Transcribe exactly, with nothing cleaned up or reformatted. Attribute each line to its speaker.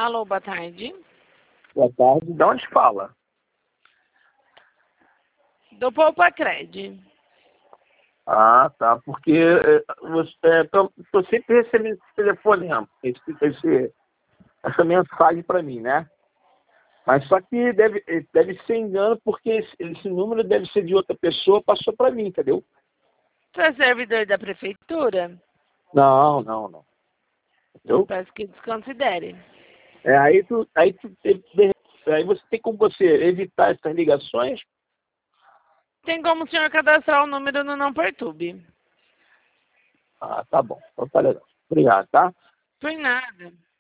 Speaker 1: Alô, boa tarde.
Speaker 2: Boa tarde. De onde fala?
Speaker 1: Do Poupa Cred.
Speaker 2: Ah, tá. Porque é, você, é, tô, tô sempre recebendo esse telefonema, esse, esse, essa mensagem para mim, né? Mas só que deve, deve ser engano, porque esse, esse número deve ser de outra pessoa, passou para mim, entendeu?
Speaker 1: Você é servidor da prefeitura?
Speaker 2: Não, não, não.
Speaker 1: Eu
Speaker 2: Entendeu?
Speaker 1: peço que desconsidere.
Speaker 2: É, aí, tu, aí, tu, aí você tem como você evitar essas ligações?
Speaker 1: Tem como o senhor cadastrar o número no Não Perturbe.
Speaker 2: Ah, tá bom. Então tá legal. Obrigado, tá?
Speaker 1: Por nada.